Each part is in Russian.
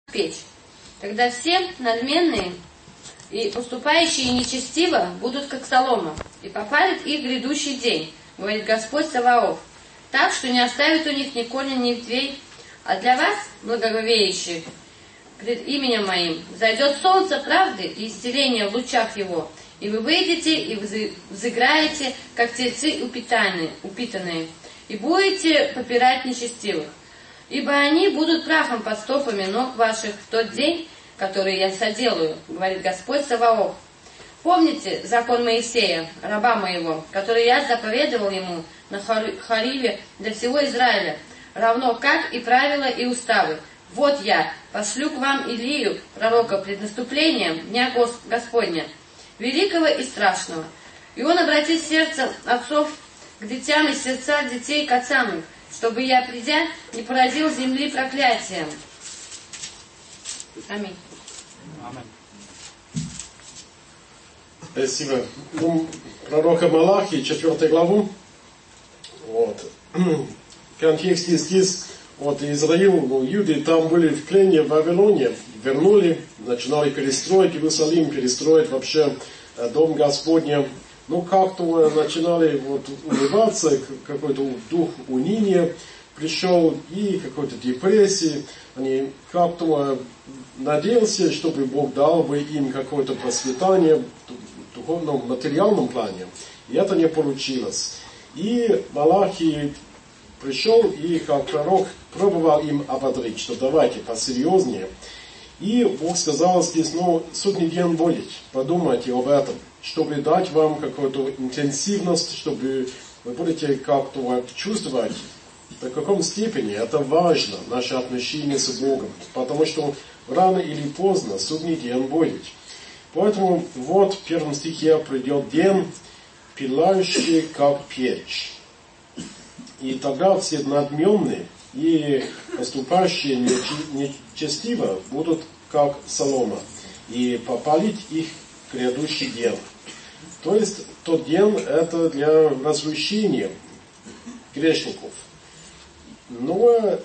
печь. Тогда все надменные и поступающие нечестиво будут как солома, и попалит их грядущий день, говорит Господь Саваоф, так, что не оставит у них ни корня, ни ветвей. А для вас, благоговеющих пред именем моим, взойдет солнце правды и исцеления в лучах его, и вы выйдете и взыграете, как тельцы упитанные, и будете попирать нечестивых. Ибо они будут прахом под стопами ног ваших в тот день, который я соделаю, говорит Господь Саваоф. Помните закон Моисея, раба моего, который я заповедовал ему на Хариве для всего Израиля, равно как и правила и уставы. Вот я пошлю к вам Илию, пророка, пред наступлением дня Господня, великого и страшного. И он обратит сердце отцов к детям и сердца детей к отцам их, чтобы я, придя, не поразил земли проклятием. Аминь. Спасибо. Пророка Малахии, 4 главу. В контексте здесь, Израил, юды там были в плене в Вавилоне, вернули, начинали перестроить Иерусалим, перестроить вообще Дом Господня. Как-то начинали улыбаться, какой-то дух уныния пришел и какой-то депрессии. Они как-то надеялся, чтобы Бог дал бы им какое-то процветание в духовном, материальном плане. И это не получилось. И Малахий пришел и как пророк пробовал им ободрить, что давайте посерьезнее. И Бог сказал здесь, судный день будет, подумайте об этом, чтобы дать вам какую-то интенсивность, чтобы вы будете как-то чувствовать, в каком степени это важно, наше отношение с Богом. Потому что рано или поздно судный день будет. Поэтому в первом стихе придет день, пылающий как печь. И тогда все надменные и поступающие нечестиво будут как солома, и попалить их грядущий день. То есть тот день это для разрушения грешников. Но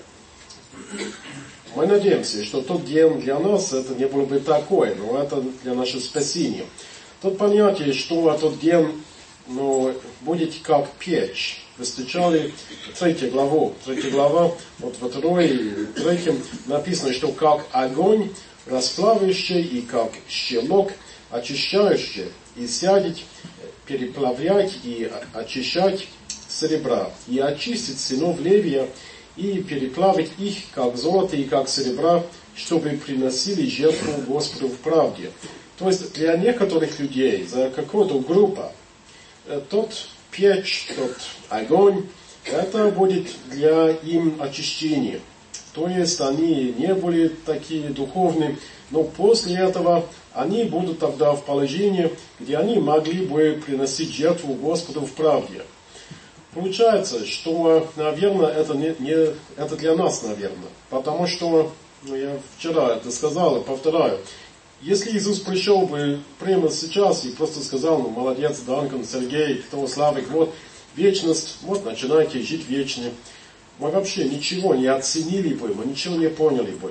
мы надеемся, что тот день для нас это не было бы такое, но это для нашего спасения. Тут понятие, что тот день будет как печь. Вы встречали 3 главу. 3 глава, во 2 и 3 написано, что как огонь, расплавляющий, и как щелок, очищающий, и сядет, переплавлять и очищать серебра, и очистить сынов Левия, и переплавить их, как золото и как серебра, чтобы приносили жертву Господу в правде. То есть для некоторых людей, за какую-то группу, тот печь, тот огонь, это будет для им очищения. То есть они не были такие духовные, но после этого они будут тогда в положении, где они могли бы приносить жертву Господу в правде. Получается, что, наверное, это для нас, наверное. Потому что, я вчера это сказал и повторяю, если Иисус пришел бы прямо сейчас и просто сказал, молодец, Данкан, Сергей, кто Славик, вечность, начинайте жить вечно. Мы вообще ничего не оценили бы, мы ничего не поняли бы.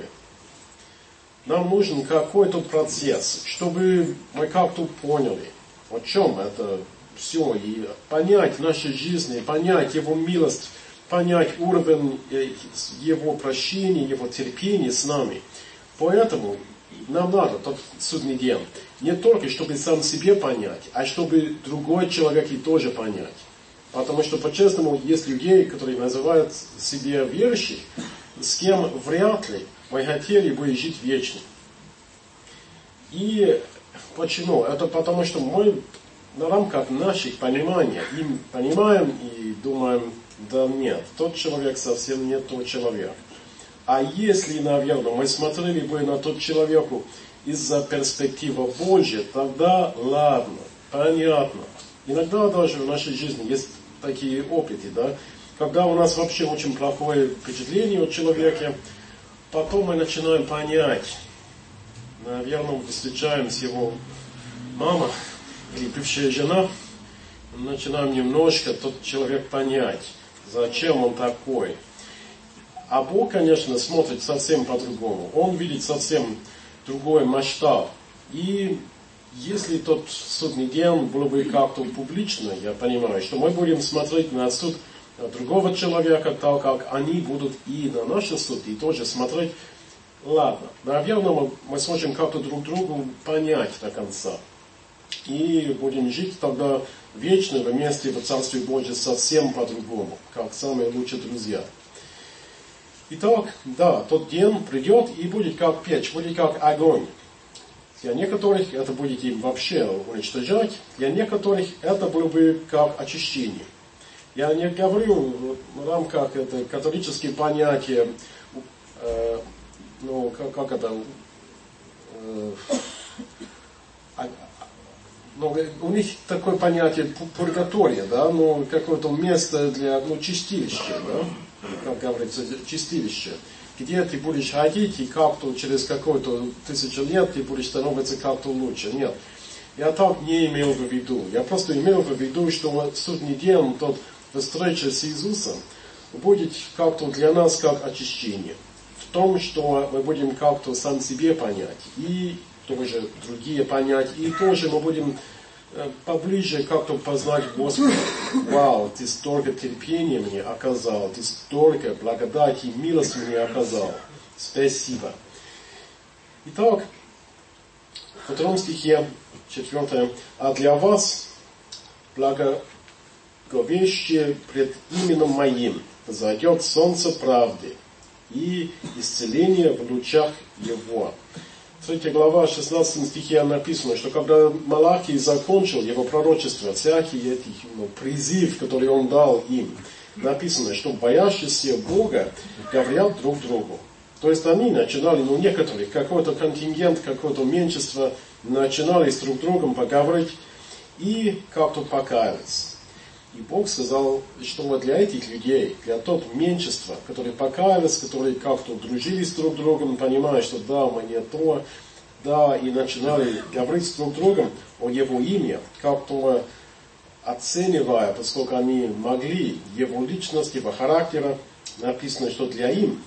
Нам нужен какой-то процесс, чтобы мы как-то поняли, о чем это все, и понять наши жизни, понять Его милость, понять уровень Его прощения, Его терпения с нами. Поэтому нам надо тот судный день. Не только, чтобы сам себе понять, а чтобы другой человек и тоже понять. Потому что, по-честному, есть людей, которые называют себя верующих, с кем вряд ли мы хотели бы жить вечно. И почему? Это потому, что мы на рамках наших пониманий им понимаем и думаем, да нет, тот человек совсем не тот человек. А если, наверное, мы смотрели бы на тот человека из-за перспективы Божьей, тогда ладно, понятно. Иногда даже в нашей жизни есть такие опыты, да, когда у нас вообще очень плохое впечатление о человеке, потом мы начинаем понять, наверное, встречаем с его мамой или бывшая жена, начинаем немножко тот человек понять, зачем он такой. А Бог, конечно, смотрит совсем по-другому. Он видит совсем другой масштаб. И если тот судный день был бы как-то публично, я понимаю, что мы будем смотреть на суд другого человека, так как они будут и на наш суд, и тоже смотреть. Ладно, наверное, мы сможем как-то друг другу понять до конца. И будем жить тогда вечно вместе в Царстве Божьем совсем по-другому, как самые лучшие друзья. Итак, да, тот день придет и будет как печь, будет как огонь. Для некоторых это будет им вообще уничтожать, для некоторых это было бы как очищение. Я не говорю в рамках это католические понятия, как это, у них такое понятие пургатория, да, какое-то место для, чистилища, да, как говорится, чистилище, где ты будешь ходить и как-то через какое-то 1000 лет ты будешь становиться как-то лучше. Нет, я так не имел в виду. Я просто имел в виду, что судный день, тот встреча с Иисусом, будет как-то для нас как очищение. В том, что мы будем как-то сам себе понять, и тоже другие понять, и тоже мы будем поближе как-то познать Господа. Вау, ты столько терпения мне оказал, ты столько благодати и милости мне оказал. Спасибо. Итак, в 2 стихе, 4. А для вас, благоговеющие пред именем моим, взойдет солнце правды и исцеление в лучах его. 3 глава, 16 стихе написано, что когда Малахий закончил его пророчество, всякий этих призыв, который он дал им, написано, что боящиеся Бога говорят друг другу. То есть они начинали, некоторые, какой-то контингент, какое-то меньшинство, начинали с друг другом поговорить и как-то покаялись. И Бог сказал, что для этих людей, для того меньшинства, которые покаялись, которые как-то дружили с друг другом, понимая, что да, мы не то, да, и начинали говорить с друг другом о Его имя, как-то оценивая, поскольку они могли Его личность, Его характера, написано, что для им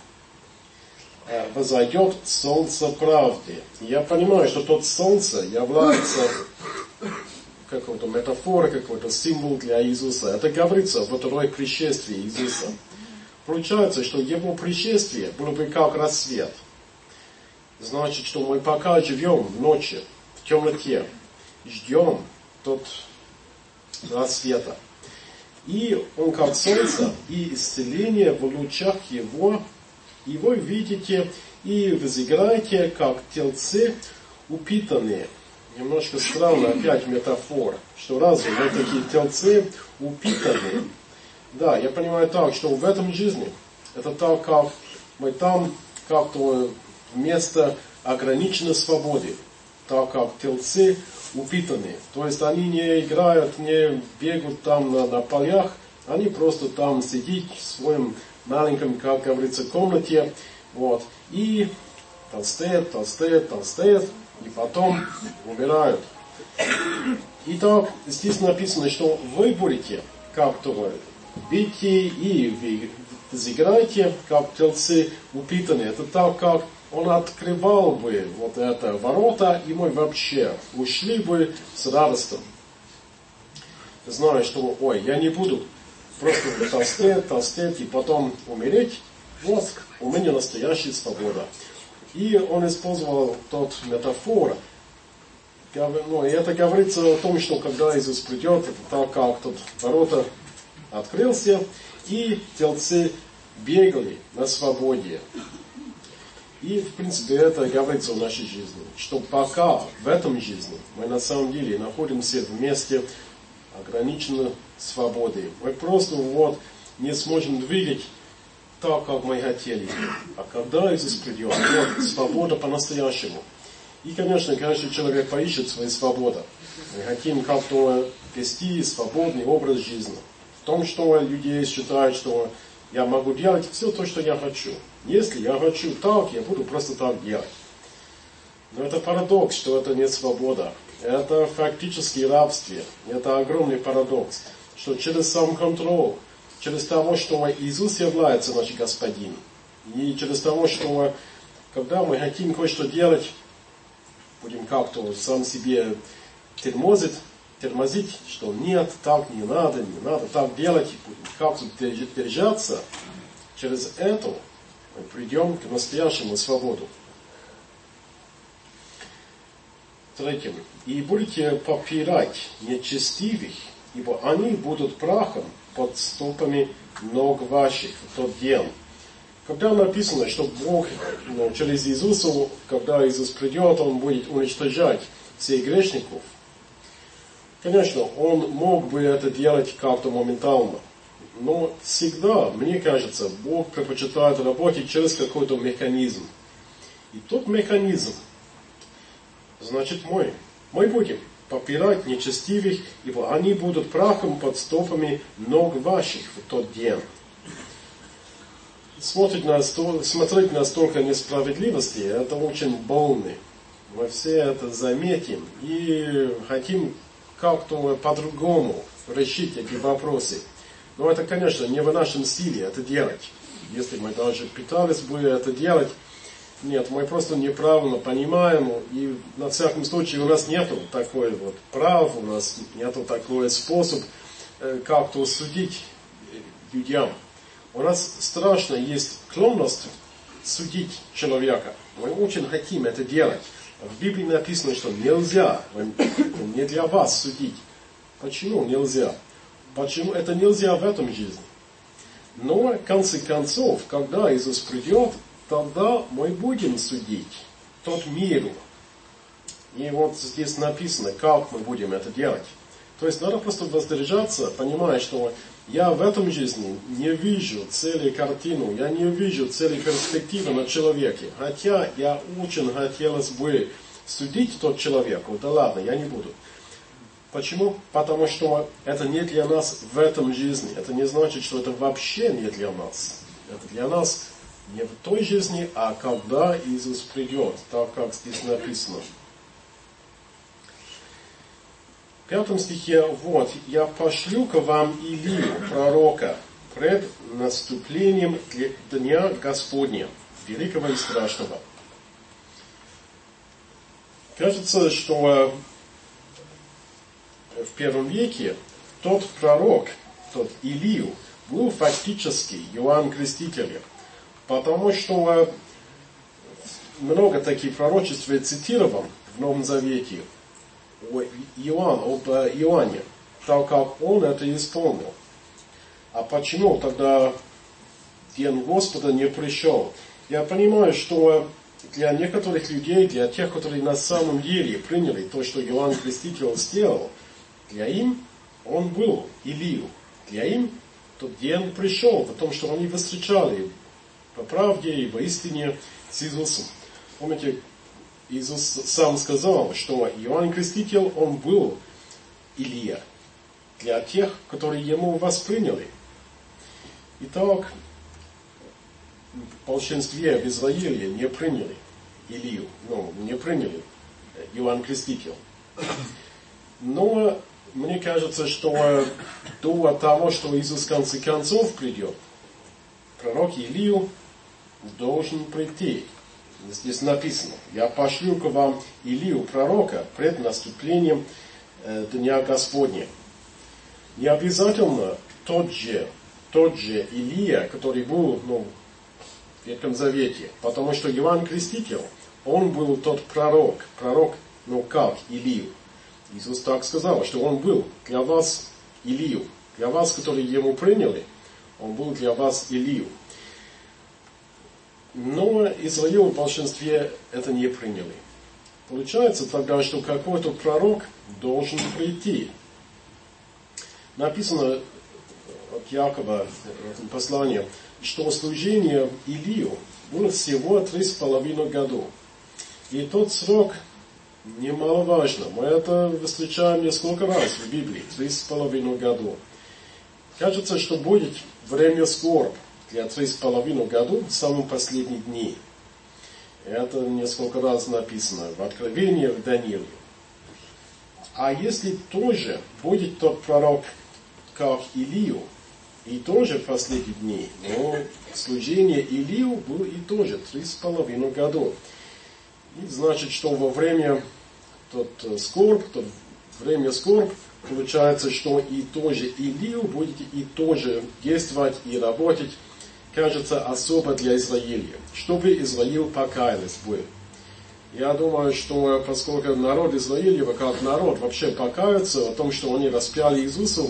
возойдет солнце правды. И я понимаю, что тот солнце является какой-то метафора, какой-то символ для Иисуса. Это говорится во второй пришествии Иисуса. Получается, что Его пришествие было бы как рассвет. Значит, что мы пока живем в ночи, в темноте, ждем тот рассвета. И Он как солнце, и исцеление в лучах Его, и вы видите, и взыграете, как телцы упитанные. Немножко странно опять метафора, что разве мы такие телцы упитанные? Да, я понимаю так, что в этом жизни это так, как мы там как-то вместо ограниченной свободы, так как телцы упитанные. То есть они не играют, не бегают там на полях, они просто там сидят в своем маленьком, как говорится, комнате, вот, и толстеют, и потом умирают. Итак, здесь написано, что вы будете как-то бейте и взыграйте, как телцы упитанные. Это так, как он открывал бы вот это ворота, и мы вообще ушли бы с радостью. Зная, что, я не буду просто толстеть и потом умереть. Вот, у меня настоящая свобода. И он использовал тот метафор. И это говорится о том, что когда Иисус придет, это так, как тот ворота открылся, и телцы бегали на свободе. И, в принципе, это говорится в нашей жизни. Что пока в этом жизни мы на самом деле находимся в месте ограниченной свободы. Мы просто не сможем двигать так, как мы хотели. А когда Иисус придет, свобода по-настоящему. И, конечно, каждый человек поищет свою свободу. Мы хотим как-то вести свободный образ жизни. В том, что люди считают, что я могу делать все то, что я хочу. Если я хочу так, я буду просто так делать. Но это парадокс, что это не свобода. Это фактически рабство. Это огромный парадокс. Что через сам контроль, через того, что Иисус является наш Господин, И через того, что когда мы хотим кое-что делать, будем как-то сам себе тормозить, что нет, так не надо так делать, будем как-то держаться, через это мы придем к настоящему свободу. Третьим. И будете попирать нечестивых, ибо они будут прахом под стопами ног ваших в тот день. Когда написано, что Бог через Иисуса, когда Иисус придет, Он будет уничтожать всех грешников, конечно, Он мог бы это делать как-то моментально. Но всегда, мне кажется, Бог предпочитает работать через какой-то механизм. И тот механизм, значит, мы будем попирать нечестивых, ибо они будут прахом под стопами ног ваших в тот день. Смотреть на столько несправедливости, это очень больно. Мы все это заметим и хотим как-то по-другому решить эти вопросы. Но это, конечно, не в нашем стиле это делать. Если мы даже пытались бы это делать, нет, мы просто неправильно понимаем, и на всяком случае у нас нету такой вот прав, у нас нету такой способ как-то судить людям. У нас страшно есть склонность судить человека. Мы очень хотим это делать. В Библии написано, что нельзя, не для вас судить. Почему нельзя? Почему это нельзя в этом жизни? Но, в конце концов, когда Иисус придет, тогда мы будем судить тот мир. И вот здесь написано, как мы будем это делать. То есть надо просто воздержаться, понимая, что я в этом жизни не вижу целой картину, я не вижу целой перспективы на человеке. Хотя я очень хотелось бы судить тот человек. Да ладно, я не буду. Почему? Потому что это не для нас в этом жизни. Это не значит, что это вообще не для нас. Это для нас не в той жизни, а когда Иисус придет, так как здесь написано. В 5 стихе, вот, я пошлю к вам Илию, пророка, пред наступлением дня Господня, великого и страшного. Кажется, что в первом веке тот пророк, тот Илию, был фактически Иоанн Креститель, потому что много таких пророчеств цитировано в Новом Завете об Иоанне, так как он это исполнил. А почему тогда День Господа не пришел? Я понимаю, что для некоторых людей, для тех, которые на самом деле приняли то, что Иоанн Креститель сделал, для им он был Илию. Для им тот день пришел, потому что они встречали по правде и по истине с Иисусом. Помните, Иисус сам сказал, что Иоанн Креститель, он был Илия для тех, которые ему восприняли. Итак, в большинстве в Израиле не приняли Илию, не приняли Иоанн Креститель. Но мне кажется, что до того, что Иисус в конце концов придет, пророк Илию должен прийти. Здесь написано, я пошлю к вам Илию, пророка, пред наступлением Дня Господня. Не обязательно тот же Илия, который был в Ветхом Завете, потому что Иоанн Креститель, он был тот пророк, как Илию. Иисус так сказал, что он был для вас Илию, для вас, которые ему приняли, он был для вас Илию. Но Израиль в большинстве это не приняли. Получается тогда, что какой-то пророк должен прийти. Написано от Якова в этом послании, что служение Илию было всего 3,5 года. И тот срок немаловажно. Мы это встречаем несколько раз в Библии. 3,5 года. Кажется, что будет время скорбь для 3,5 года в самые последние дни. Это несколько раз написано в Откровении, в Данииле. А если тоже будет тот пророк, как Илию, и тоже в последние дни. Но служение Илию было и тоже 3,5 года. И значит, что во время время скорбь, получается, что и тоже Илию будет и тоже действовать и работать, кажется, особо для Израиля, чтобы Израиль покаялся бы. Я думаю, что поскольку народ Израилева, как народ, вообще покается о том, что они распяли Иисуса,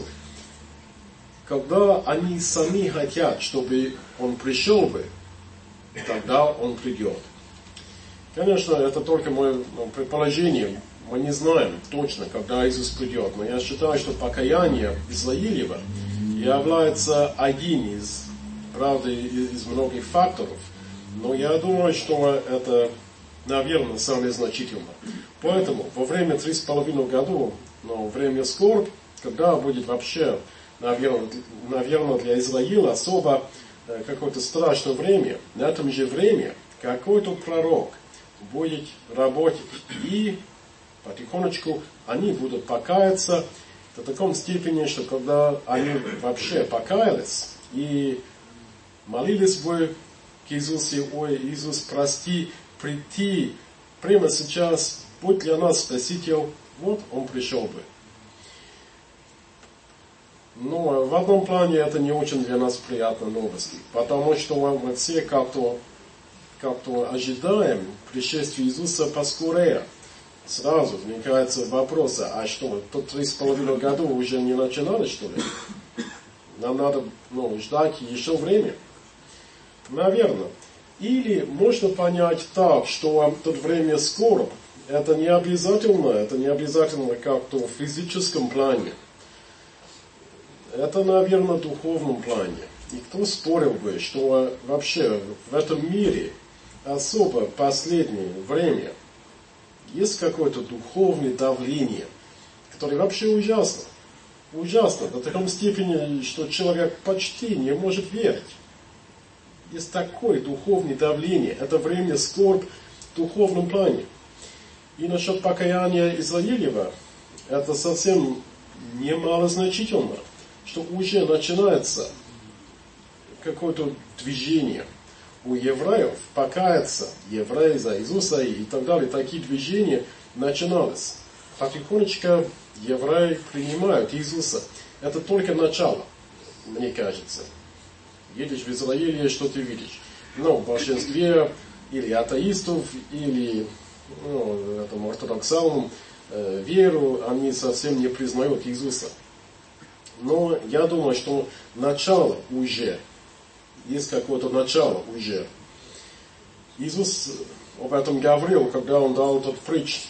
когда они сами хотят, чтобы Он пришел бы, тогда Он придет. Конечно, это только мое предположение. Мы не знаем точно, когда Иисус придет. Но я считаю, что покаяние Израилева является один из, правда, из многих факторов. Но я думаю, что это, наверное, самое значительное. Поэтому во время 3,5 годов, время скорбь, когда будет вообще, наверное, для Израиля особо какое-то страшное время, на этом же время какой-то пророк будет работать, и потихонечку они будут покаяться до такой степени, что когда они вообще покаялись и молились бы к Иисусу: ой, Иисус, прости, прийти прямо сейчас, будь для нас Спаситель, вот Он пришел бы. Но в одном плане это не очень для нас приятная новость, потому что мы все как-то ожидаем пришествия Иисуса поскорее. Сразу возникается вопрос: а что, тут 3,5 года уже не начиналось, что ли? Нам надо ждать еще время. Наверное. Или можно понять так, что тут время скорбь, это не обязательно как-то в физическом плане. Это, наверное, в духовном плане. И кто спорил бы, что вообще в этом мире особо в последнее время есть какое-то духовное давление, которое вообще ужасно. Ужасно до такой степени, что человек почти не может верить. Есть такое духовное давление. Это время скорбь в духовном плане. И насчет покаяния Израилева, это совсем немалозначительно, что уже начинается какое-то движение у евреев покаяться, евреи за Иисуса и так далее. Такие движения начинались. Потихонечку евреи принимают Иисуса. Это только начало, мне кажется. Едешь в Израиле, что ты видишь? В большинстве или атеистов, или ортодоксальном веру, они совсем не признают Иисуса. Но я думаю, что начало уже, есть какое-то начало уже. Иисус об этом говорил, когда Он дал этот притч.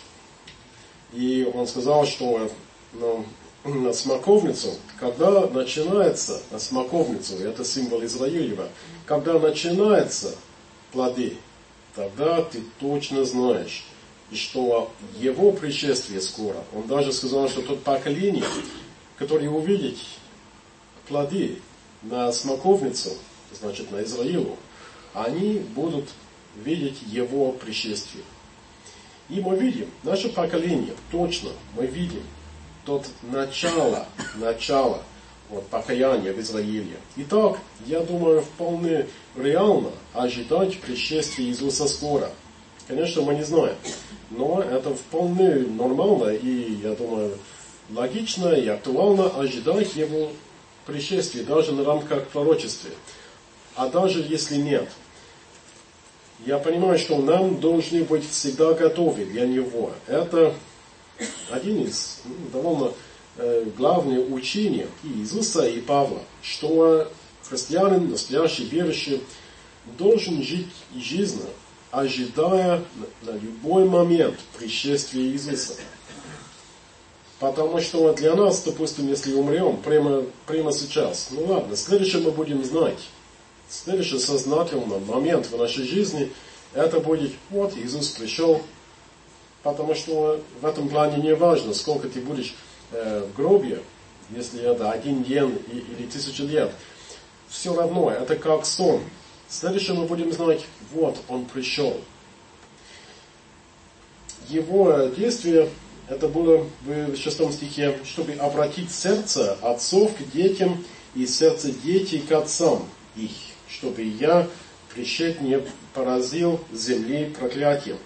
И Он сказал, что на смоковницу, когда начинается, на смоковницу, это символ Израилева, когда начинается плоды, тогда ты точно знаешь, что Его пришествие скоро. Он даже сказал, что тот поколение, которое увидит плоды на смоковницу, значит на Израилу, они будут видеть Его пришествие. И мы видим, наше поколение, точно, мы видим тот начало покаяния в Израиле. Итак, я думаю, вполне реально ожидать пришествия Иисуса скоро. Конечно, мы не знаем, но это вполне нормально и, я думаю, логично и актуально ожидать Его пришествия, даже на рамках пророчества. А даже если нет, я понимаю, что нам должны быть всегда готовы для Него. Это один из довольно главных учений и Иисуса, и Павла, что христианин, настоящий верующий, должен жить жизнью, ожидая на любой момент пришествия Иисуса. Потому что для нас, допустим, если умрем прямо сейчас, ладно, следующее мы будем знать. Следующий сознательный момент в нашей жизни, это будет, вот Иисус пришел. Потому что в этом плане не важно, сколько ты будешь в гробе, если это 1 день или 1000 лет. Все равно, это как сон. Следующее мы будем знать, вот Он пришел. Его действие, это было в 6 стихе, чтобы обратить сердце отцов к детям и сердце детей к отцам их, чтобы я, пришед, не поразил земли проклятием.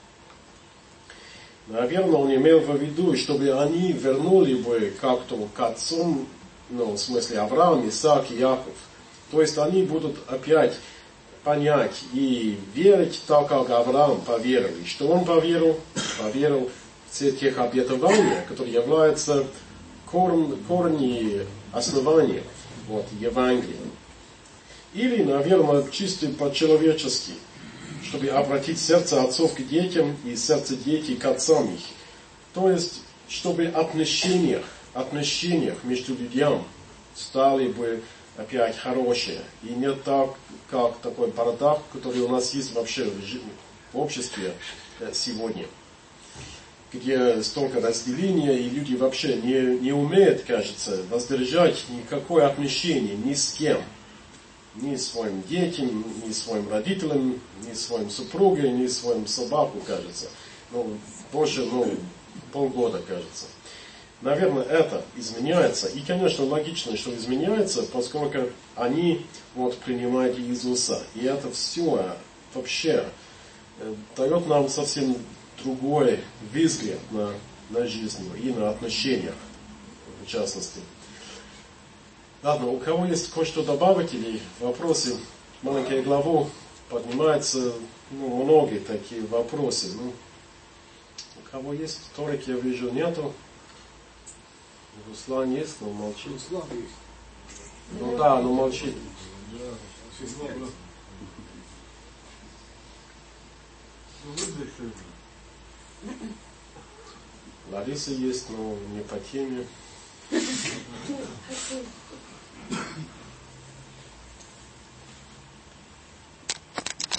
Наверное, он имел в виду, чтобы они вернули бы как-то к отцам, в смысле Авраам, Исаак и Яков. То есть они будут опять понять и верить так, как Авраам поверил. И что он поверил? Поверил в все тех обетования, которые являются корни основания Евангелия. Или, наверное, чисто по-человечески, чтобы обратить сердце отцов к детям и сердце детей к отцам их. То есть, чтобы отношениях между людьми стали бы опять хорошие. И не так, как такой бардак, который у нас есть вообще в обществе сегодня, где столько разделения, и люди вообще не умеют, кажется, воздержать никакое отношение ни с кем. Ни своим детям, ни своим родителям, ни своим супруге, ни своим собаку, кажется. Больше, полгода, кажется. Наверное, это изменяется. И, конечно, логично, что изменяется, поскольку они принимают Иисуса. И это все вообще дает нам совсем другой взгляд на жизнь и на отношения, в частности. Ладно, у кого есть кое-что добавить или вопросы? Маленькую главу поднимаются многие такие вопросы. У кого есть? Торик, я вижу, нету. Руслан есть, но молчит. Руслан есть. Да, но молчит. Лариса есть, но не по теме.